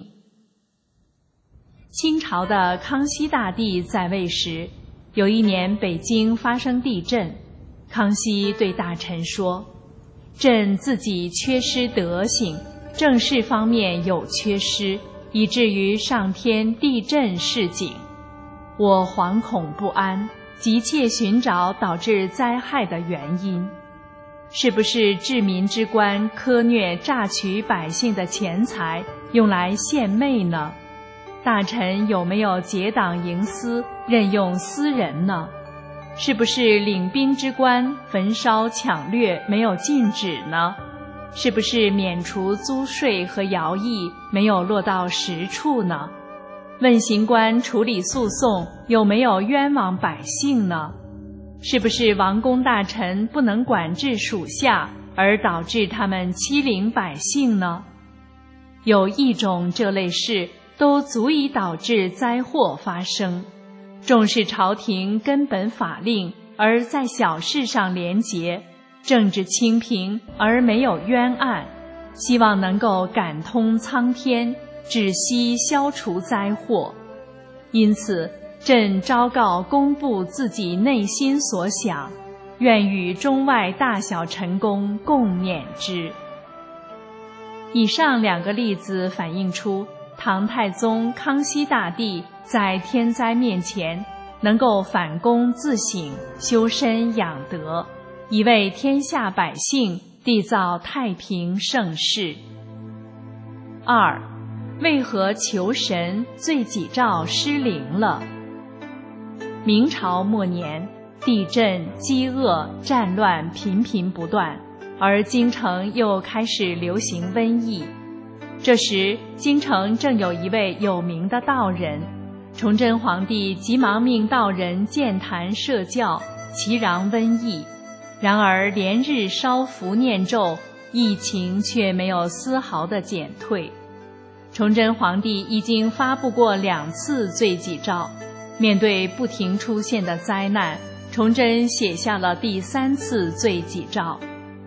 清朝的康熙大帝在位时，有一年北京发生地震，康熙对大臣说：朕自己缺失德行，政事方面有缺失，以至于上天地震示警。我惶恐不安，急切寻找导致灾害的原因。是不是治民之官苛虐榨取百姓的钱财，用来献媚呢？大臣有没有结党营私，任用私人呢？是不是领兵之官焚烧抢掠没有禁止呢？是不是免除租税和徭役没有落到实处呢？问刑官处理诉讼有没有冤枉百姓呢？是不是王公大臣不能管制属下，而导致他们欺凌百姓呢？有一种这类事都足以导致灾祸发生。重视朝廷根本法令，而在小事上廉洁，政治清平而没有冤案，希望能够感通苍天，止息消除灾祸。因此，朕昭告公布自己内心所想，愿与中外大小臣工共勉之。以上两个例子反映出唐太宗康熙大帝在天灾面前能够反躬自省，修身养德，以为天下百姓缔造太平盛世。二，为何求神罪己诏失灵了？明朝末年，地震、饥饿、战乱频频不断，而京城又开始流行瘟疫。这时，京城正有一位有名的道人，崇祯皇帝急忙命道人建坛设教，祈禳瘟疫。然而连日烧符念咒，疫情却没有丝毫的减退。崇祯皇帝已经发布过两次罪己诏，面对不停出现的灾难，崇祯写下了第三次罪己诏。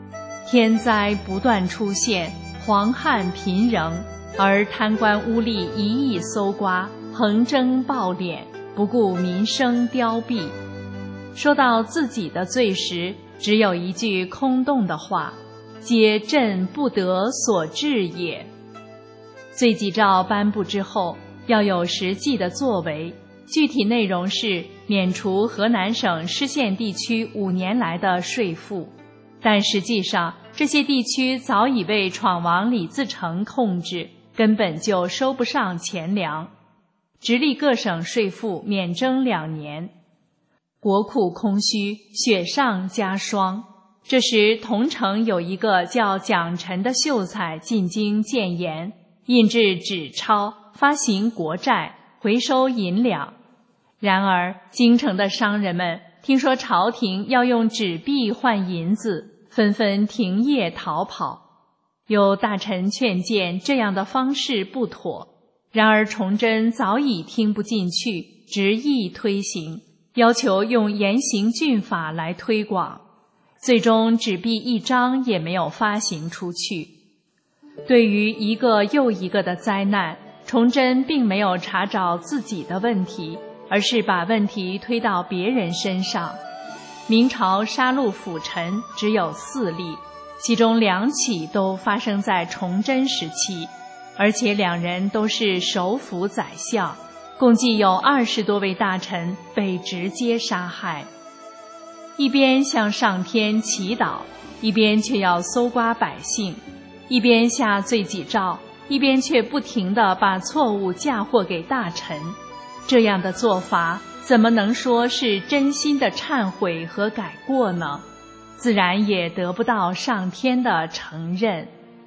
天灾不断出现，黄旱频仍，而贪官污吏一意搜刮，横征暴敛，不顾民生凋敝。说到自己的罪时，只有一句空洞的话：皆朕不得所致也。罪己诏颁布之后，要有实际的作为，具体内容是免除河南省失县地区五年来的税赋，但实际上这些地区早已被闯王李自成控制，根本就收不上钱粮，直隶各省税赋免征两年，国库空虚，雪上加霜。这时桐城有一个叫蒋臣的秀才进京谏言，印制纸钞，发行国债，回收银两。然而京城的商人们听说朝廷要用纸币换银子，纷纷停业逃跑。有大臣劝谏这样的方式不妥，然而崇祯早已听不进去，执意推行，要求用严刑峻法来推广。最终纸币一张也没有发行出去。对于一个又一个的灾难，崇祯并没有查找自己的问题，而是把问题推到别人身上。明朝杀戮辅臣只有四例，其中两起都发生在崇祯时期，而且两人都是首辅宰相，共计有二十多位大臣被直接杀害。一边向上天祈祷，一边却要搜刮百姓；一边下罪己诏，一边却不停地把错误嫁祸给大臣。这样的做法怎么能说是真心的忏悔和改过呢？自然也得不到上天的承认。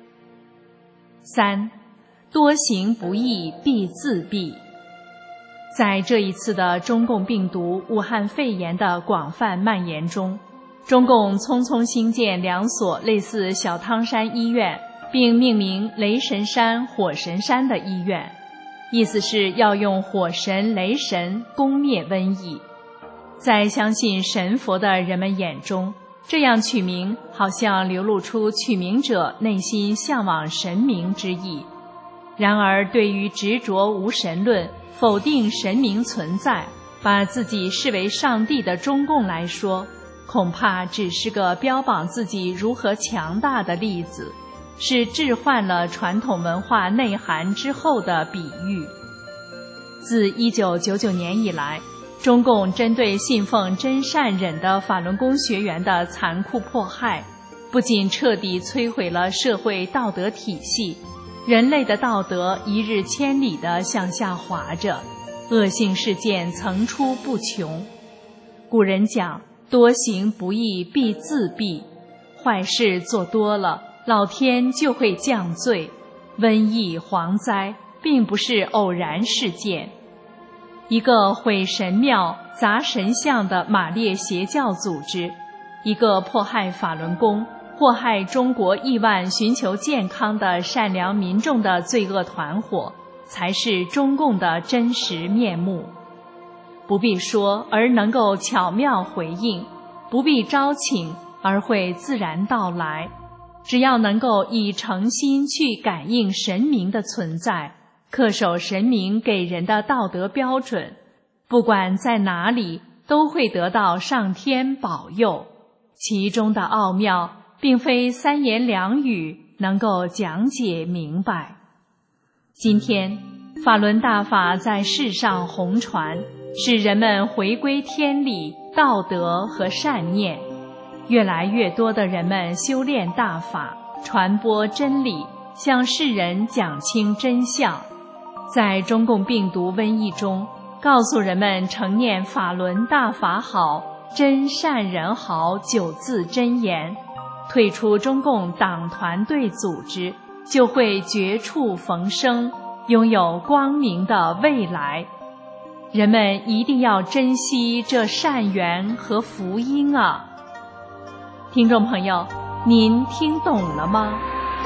三，多行不义必自毙。在这一次的中共病毒武汉肺炎的广泛蔓延中，中共匆匆兴建两所类似小汤山医院，并命名雷神山、火神山的医院，意思是要用火神、雷神攻灭瘟疫。在相信神佛的人们眼中，这样取名好像流露出取名者内心向往神明之意。然而对于执着无神论、否定神明存在，把自己视为上帝的中共来说，恐怕只是个标榜自己如何强大的例子，是置换了传统文化内涵之后的比喻。自一九九九年以来，中共针对信奉真善忍的法轮功学员的残酷迫害，不仅彻底摧毁了社会道德体系，人类的道德一日千里地向下滑着，恶性事件层出不穷。古人讲，多行不义必自毙，坏事做多了，老天就会降罪。瘟疫、蝗灾并不是偶然事件。一个毁神庙、砸神像的马列邪教组织，一个迫害法轮功、祸害中国亿万寻求健康的善良民众的罪恶团伙，才是中共的真实面目。不必说而能够巧妙回应，不必招请而会自然到来。只要能够以诚心去感应神明的存在，恪守神明给人的道德标准，不管在哪里都会得到上天保佑。其中的奥妙并非三言两语能够讲解明白。今天法轮大法在世上红传，使人们回归天理、道德和善念。越来越多的人们修炼大法，传播真理，向世人讲清真相。在中共病毒瘟疫中，告诉人们承念法轮大法好，真善人好九字真言，退出中共党团队组织，就会绝处逢生，拥有光明的未来。人们一定要珍惜这善缘和福音啊！听众朋友，您听懂了吗？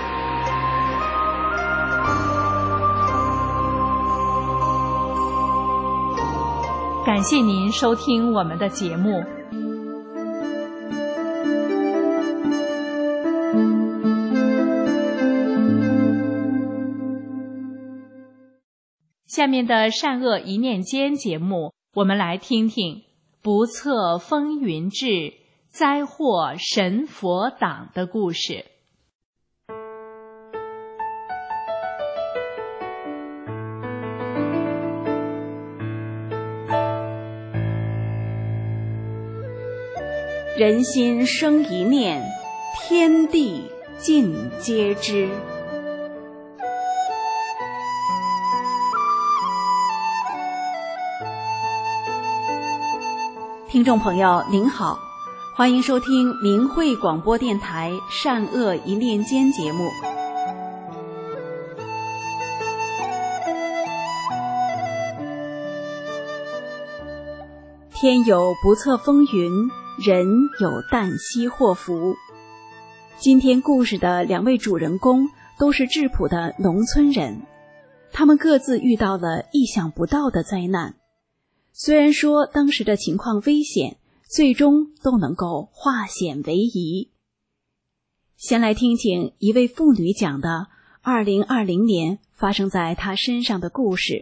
感谢您收听我们的节目。 下面的善恶一念间节目，我们来听听不测风云志，灾祸神佛挡的故事。 人心生一念，天地尽皆知。听众朋友您好，欢迎收听明慧广播电台善恶一念间节目。天有不测风云，人有旦夕祸福。今天故事的两位主人公都是质朴的农村人，他们各自遇到了意想不到的灾难。虽然说当时的情况危险，最终都能够化险为夷。先来听听一位妇女讲的二零二零年发生在她身上的故事。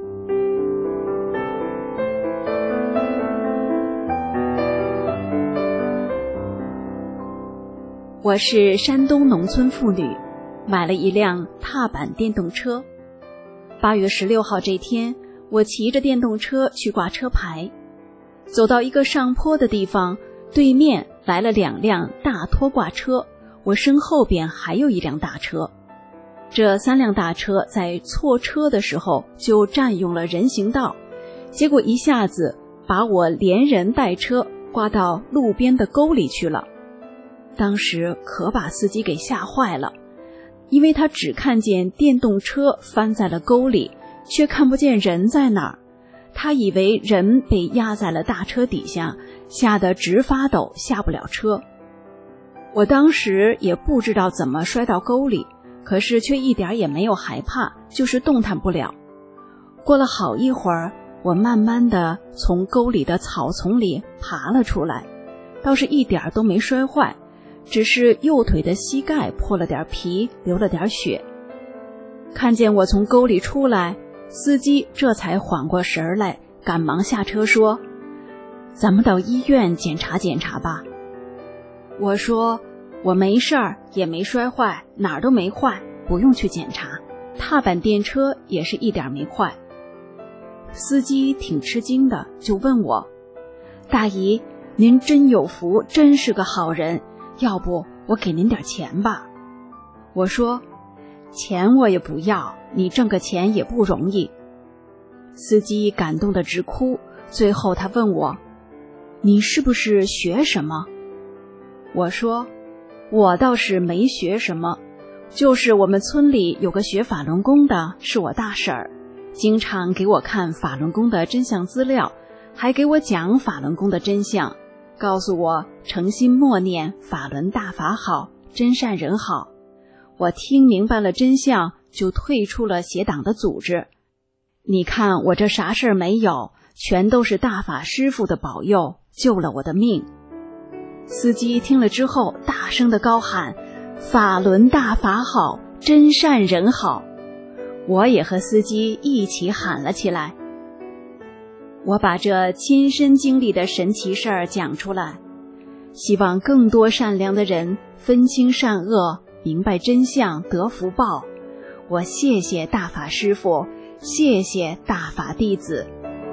我是山东农村妇女，买了一辆踏板电动车。八月十六号这天，我骑着电动车去挂车牌，走到一个上坡的地方，对面来了两辆大拖挂车，我身后边还有一辆大车。这三辆大车在错车的时候就占用了人行道，结果一下子把我连人带车刮到路边的沟里去了。当时可把司机给吓坏了，因为他只看见电动车翻在了沟里，却看不见人在哪儿。他以为人被压在了大车底下，吓得直发抖，下不了车。我当时也不知道怎么摔到沟里，可是却一点也没有害怕，就是动弹不了。过了好一会儿，我慢慢地从沟里的草丛里爬了出来，倒是一点都没摔坏，只是右腿的膝盖破了点皮，流了点血。看见我从沟里出来，司机这才缓过神来，赶忙下车说：“咱们到医院检查检查吧。”我说：“我没事儿，也没摔坏，哪儿都没坏，不用去检查。踏板电车也是一点没坏。”司机挺吃惊的，就问我：“大姨，您真有福，真是个好人，要不我给您点钱吧？”我说：“钱我也不要，你挣个钱也不容易。”司机感动得直哭，最后他问我：“你是不是学什么？”我说：“我倒是没学什么，就是我们村里有个学法轮功的，是我大婶儿，经常给我看法轮功的真相资料，还给我讲法轮功的真相，告诉我诚心默念法轮大法好，真善人好。我听明白了真相，就退出了邪党的组织。你看我这啥事儿没有，全都是大法师父的保佑，救了我的命。”司机听了之后大声地高喊：“法轮大法好，真善人好。”我也和司机一起喊了起来。我把这亲身经历的神奇事儿讲出来，希望更多善良的人分清善恶，明白真相，得福报。我谢谢大法师父，谢谢大法弟子。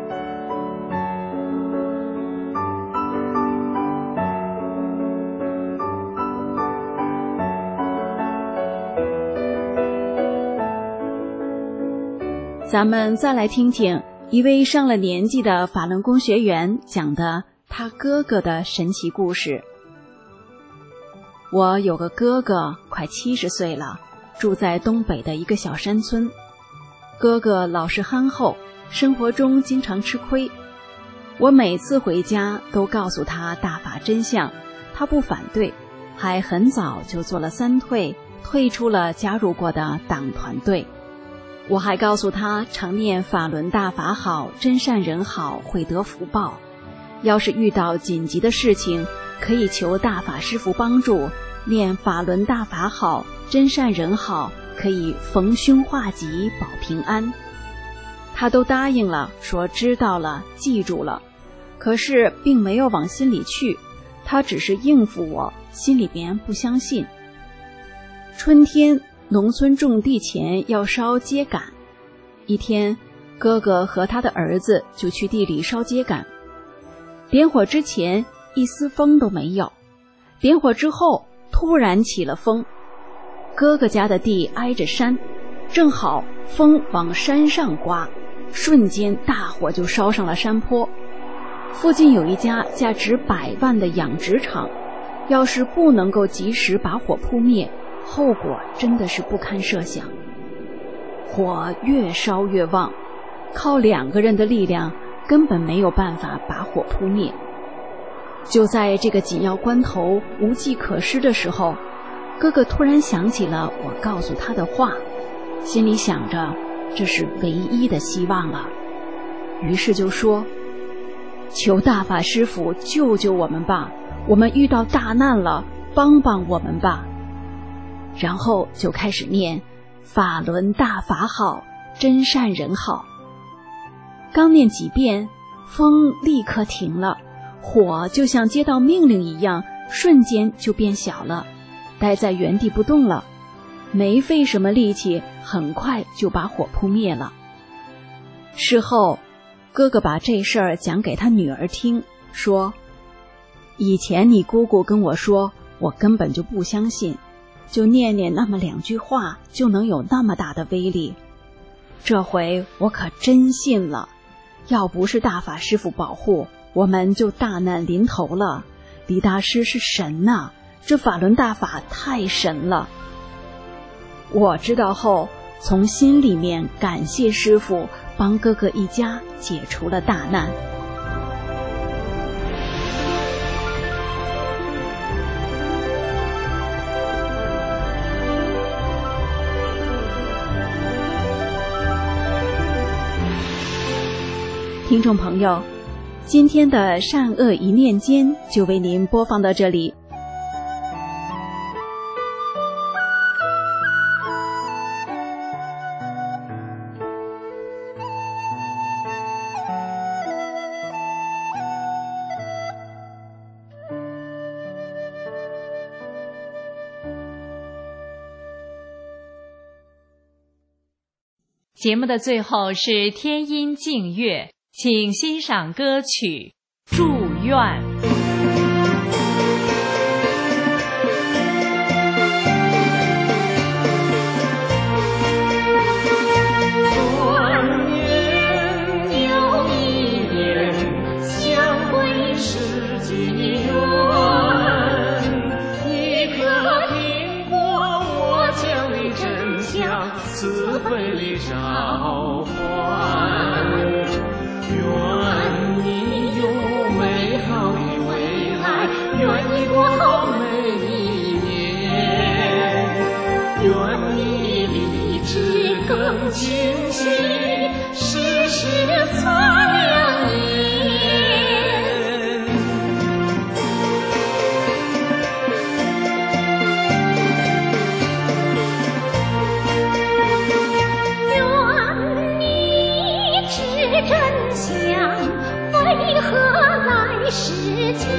咱们再来听听一位上了年纪的法轮功学员讲的他哥哥的神奇故事。我有个哥哥快七十岁了，住在东北的一个小山村。哥哥老实憨厚，生活中经常吃亏。我每次回家都告诉他大法真相，他不反对，还很早就做了三退，退出了加入过的党团队。我还告诉他常念法轮大法好，真善人好，会得福报。要是遇到紧急的事情，可以求大法师父帮助，念法轮大法好，真善人好，可以逢凶化吉，保平安。 他都答应了，说知道了，记住了，可是并没有往心里去，他只是应付我，心里边不相信。春天，农村种地前要烧秸秆，一天，哥哥和他的儿子就去地里烧秸秆。点火之前一丝风都没有，点火之后突然起了风。哥哥家的地挨着山，正好风往山上刮，瞬间大火就烧上了山坡。附近有一家价值百万的养殖场，要是不能够及时把火扑灭，后果真的是不堪设想。火越烧越旺，靠两个人的力量根本没有办法把火扑灭。就在这个紧要关头，无计可施的时候，哥哥突然想起了我告诉他的话，心里想着这是唯一的希望了，于是就说：求大法师父救救我们吧，我们遇到大难了，帮帮我们吧。然后就开始念法轮大法好，真善人好。刚念几遍，风立刻停了，火就像接到命令一样，瞬间就变小了，待在原地不动了，没费什么力气，很快就把火扑灭了。事后哥哥把这事儿讲给他女儿听，说：以前你姑姑跟我说，我根本就不相信，就念念那么两句话就能有那么大的威力，这回我可真信了，要不是大法师父保护，我们就大难临头了。李大师是神呐，这法轮大法太神了。我知道后，从心里面感谢师父帮哥哥一家解除了大难。听众朋友，今天的善恶一念间就为您播放到这里。 节目的最后是天音净乐，请欣赏歌曲《祝愿》。 慈悲里召唤，愿你有美好的未来，愿你过好每一年，愿你立志更清晰，时时擦亮眼。真相为何来世间？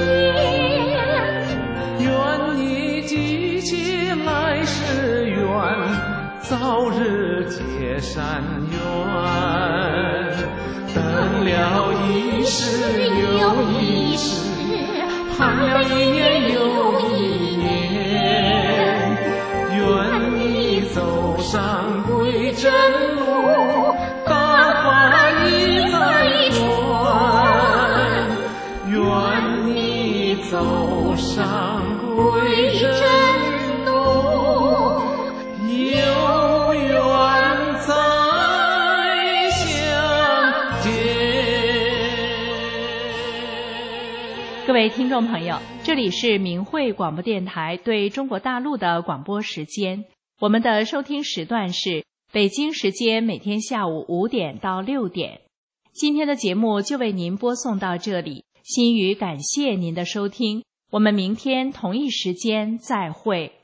愿你记起来世缘，早日结善缘。等了一世又一世，盼了一年又一年。愿你走上归真路，大法已在转，愿你走上归真路，有缘再相见。 各位听众朋友，这里是明慧广播电台对中国大陆的广播时间，我们的收听时段是北京时间每天下午五点到六点。今天的节目就为您播送到这里，心语感谢您的收听，我们明天同一时间再会。